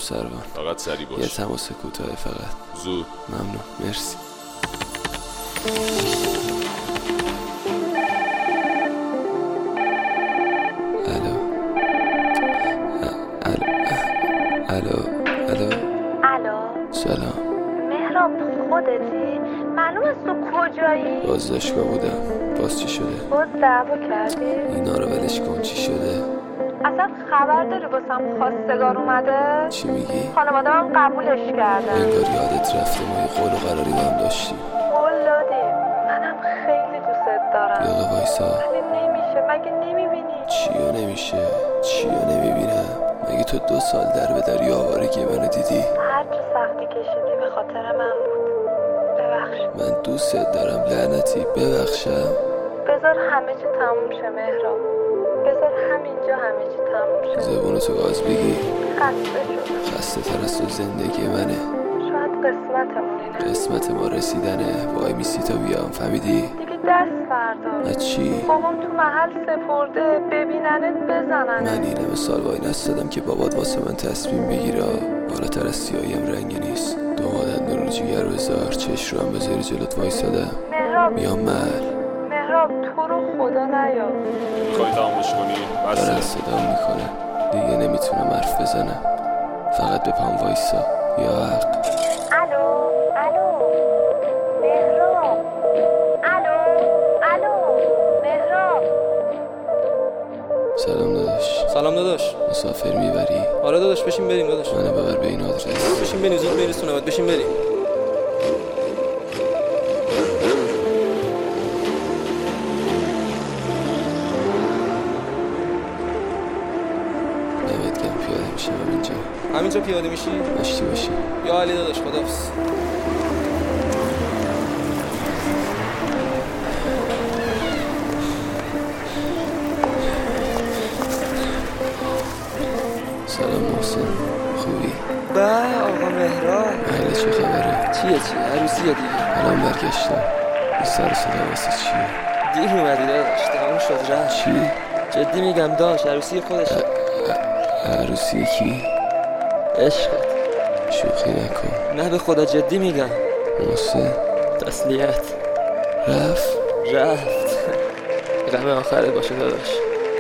سروان. فقط سری باش. یه تماس کوتاه فقط. زود. ممنون. مرسی. الو. سلام. مهراب خودتی؟ معلوم است تو کجایی؟ بازداشتگاه بودم. باز چی شده؟ باز دعوا کردی؟ اینا رو ولش کن. چی شده؟ اصلا خبر داری واسم خواستگار اومده؟ چی میگی؟ خانواده هم قبولش کردن. انگار یادت رفته ما یه قول و قراری با هم داشتیم. قول دادیم. منم خیلی دوست دارم. یاقه وایسا. ولی نمیشه. مگه نمیبینی؟ چیو نمیشه؟ چیو نمیبینم؟ مگه تو 2 سال در به در آوارگی منو دیدی؟ هر چه سختی کشیدی به خاطر من بود. ببخش. من دوستت دارم لعنتی. ببخشم. بذار همه چی تموم شه مهراب. بذار همینجا همه چی تموم شه. زبونتو گاز بگی. خسته شدم. خسته تر از تو زندگی منه. شاید قسمتمون اینه. قسمت ما رسیدنه. وای میسی تا بیام. فهمیدی؟ دیگه دست بردار. نه چی؟ بابام تو محل سپرده. ببیننت بزنن. من این همه سال وای نستادم که بابات واسه من تصمیم بگیره. بالاتر از سیاهیم رنگی نیست. دومادن نور جیگر بذار. چش رو هم بذاری جلوت وایسادم. مهراب. بیام مهراب تو رو خدا نیا. میخوای تمامش کنی؟ دارن بسه. صدام میکنه. دیگه نمیتونم حرف بزنم. فقط به پام وایسا. یا حق. الو مهراب. الو مهراب. سلام داداش. سلام داداش. مسافر میبری؟ آره داداش بشین بریم داداش. منو ببر به این آدرس. بشین بریم زود میرسونمت. بشین بریم. نمید گم پیاده میشم همینجا پیاده میشی؟ مشتی باشی. یا علی داداش خداحافظ. سلام محسن. خوبی؟ به آقا مهران. محله چه خبره؟ چیه عروسیه دیگه. الان برگشتم. این سر صدا واسه چیه؟ دیر اومدی داداش. تموم شد رفت. چی؟ جدی میگم داش عروسی خودشه. عروسی کی؟ عشقت. شوخی نکن. نه به خدا جدی میگم. محسن تسلیت. رفت. غم آخرت باشه داداش.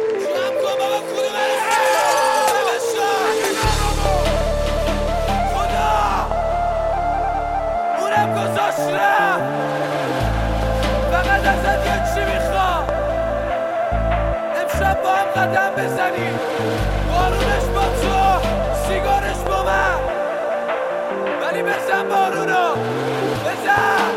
فقط ازت یه چی میخوام. امشب با هم قدم بزنیم. بارونش با تو، سیگارش با من. ولی بزن بارونو. بزن.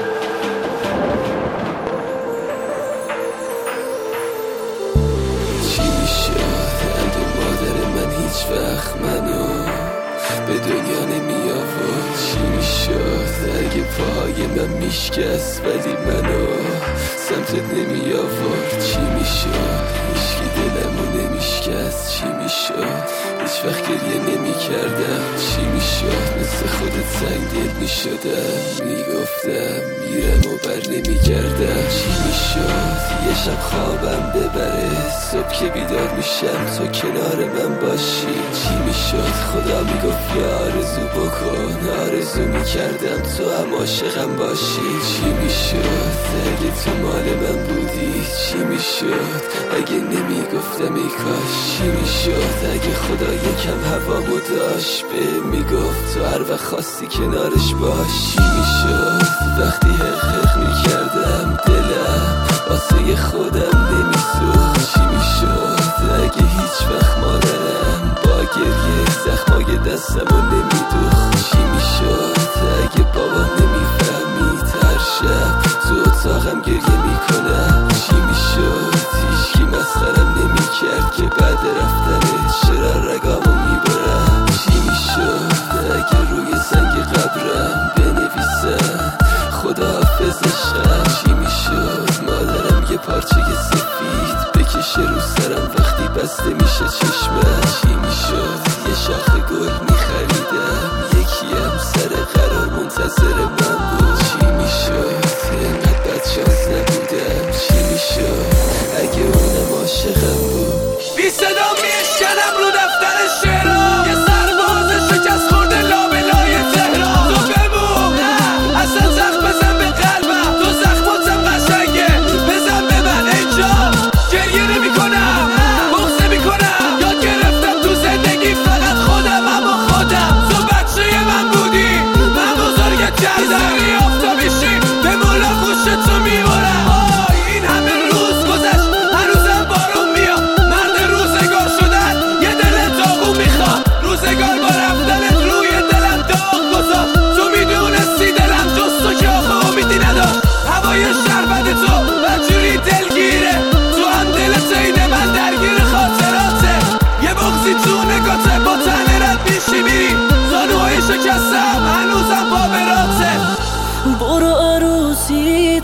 چی میشه اگه مادر من هیچ وقت منو به دنیا نمی آورد؟ چی میشد اگه پاهای من میشکست ولی منو سمتت نمی آورد؟ چی میشد هیچکی دلمو نمیشکست؟ چی میشد هیچ وقت گریه نمی کردم؟ چی میشد مثل خودت سنگ دل میشدم؟ میگفتم میرم و بر نمی کردم. چی میشد یه شب خوابم ببره صبح که بیدار میشم تو کنار من باشی؟ چی میشد خدا میگفت یا آرزو بکن؟ آرزو میکردم تو هم عاشقم باشی. چی میشد اگه تو مال من بودی؟ چی میشد اگه نمیگفتم ای کاش؟ چی میشد اگه خدا یکم هوامو داشت به میگفت تو هر وقت خواستی کنارش باش؟ چی میشد وقتی حق میکردم دلم واسه خودم نمیسوخت؟ چی میشد اگه هیچ وقت مادرم با گریه زخمای دستمو نمیدوخت؟ چی میشد اگه بابا نمیفهمید هر شب تو اتاقم گریه میکنم؟ چی میشد هیچکی مسخرم نمیکرد که بعد رفتنه چرا رگامو میبرم؟ چی میشد اگه روی سنگ قبرم بنویسم خداحافظشم؟ چی میشد مادرم یه پارچه سفید بکشه رو سرم وقتی بسته میشه چشمم؟ چی میشد یه شاخه گل میخریدم یکی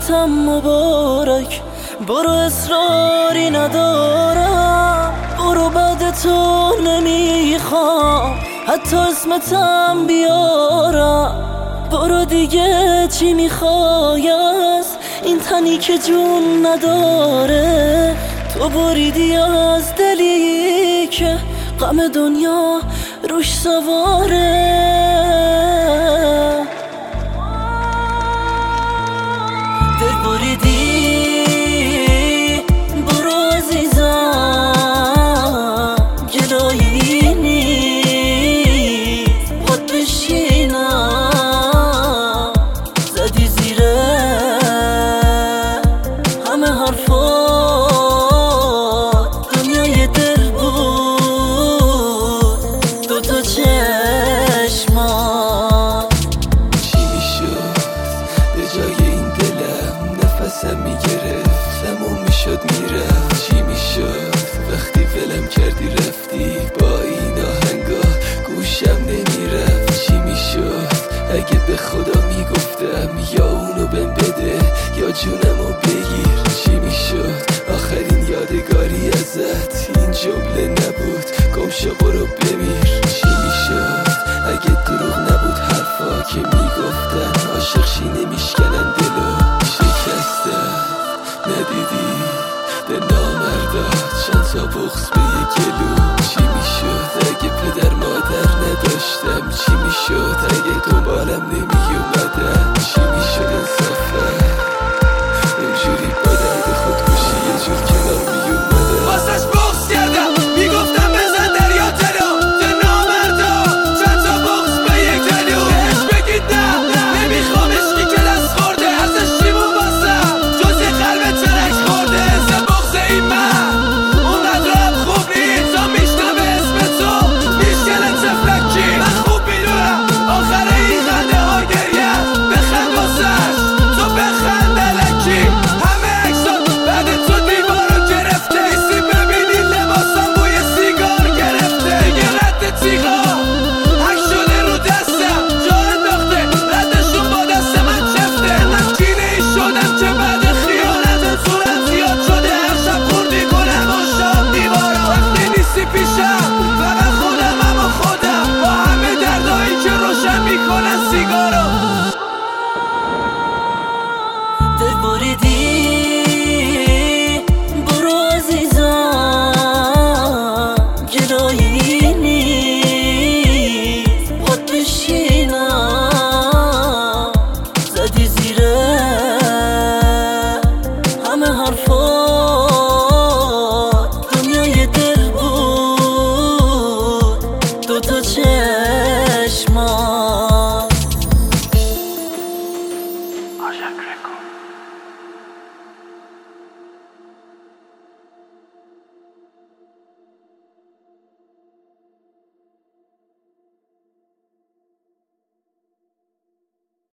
عاقبتم مبارک. برو اصراری ندارم، برو بعد تو نمیخوام حتی اسمتم بیارم. برو دیگه چی میخوای از این تنی که جون نداره؟ تو بریدی از دلی که غم دنیا روش سواره. دل بریدی، برو عزیزم گلایی نیست خود بشینم. زدی زیره همه حرفات، دنیای دل بود دوتا چشمات. چی میشد به جای این دلم نفسم میگرفت تموم میشد میرفت؟ چی میشد وقتی ولم کردی رفتی با این آهنگا گوشم نمیرفت؟ چی میشد اگه به خدا میگفتم یا اونو بهم بده یا جونمو بگیر؟ چی میشد آخرین یادگاری ازت این جمله نبود گم شو برو بمیر؟ چی میشد اگه دروغ نبود حرفا که میگفتن عاشق شی نمیشکنن دلو شکستن؟ ندیدی به نامردات چند تا بغض به یک گلو؟ چی میشد اگه پدر مادر نداشتم؟ چی میشد اگه دنبالم نمیومدن؟ چی میشد انصافا اونجوری با درد خودکشی یه جور کنار میومدن؟ واسش بغض کردم میگفتم بزن دریا تلو ده نامردا چند تا بغض به یک تلو. بهش بگید نه نمیخوامش که کلاس خورده ازش چیمون باسم جز یه قلب ترک خورده. زه بغض این من اونقدر هم خوب نیست تا میشنوه اسم تو میشکنه تفلکی. من خوب میدونم آخر این خنده ها گریه بخند واسش تو بخند الکی. همه عکسات بعد تو دیوارو گرفته ایسی ببینی لباسم بوی سیگار گرفته. دیگه رد تیغا حک شده رو دستم جا انداخته ردشون با دست من چفته. من کینه ای شدم که بعد خیانت زورم زیاد شده هر شب خوردی کنم و شام دیوارا. وقتی نیستی پیشم فقط خودم و خودم با همه دردایی که روشن میکنن سیگارا.